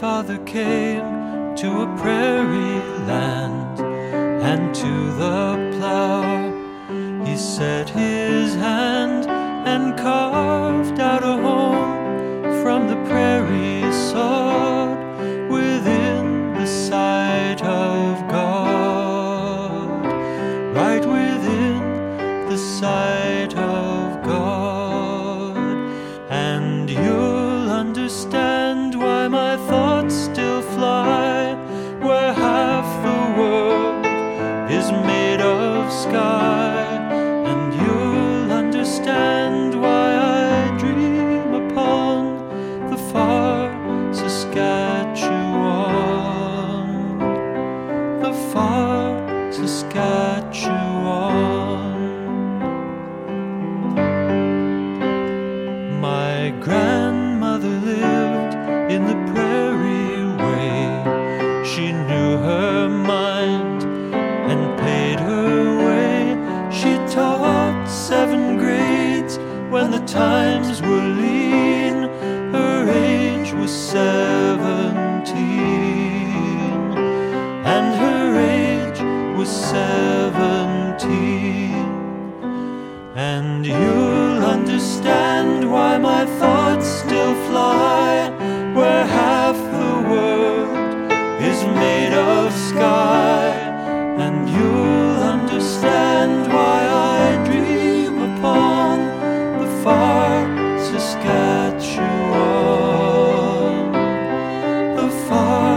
father came to a prairie land, and to the plow he set his hand and carved out a home from the prairie sod within the sight of God, right within the sight of God. And you'll understand why my thoughts still fly where half the world is made of sky. And you'll understand why I dream upon the far Saskatchewan, the far Saskatchewan. My grandmother lived in the prairie way. She knew her mind and paid her way. She taught 7 grades when the times were lean. Her age was 17, and her age was 17. And you'll understand why my thoughts still fly where half the world is made of sky. And you'll understand why I dream upon the far Saskatchewan, the far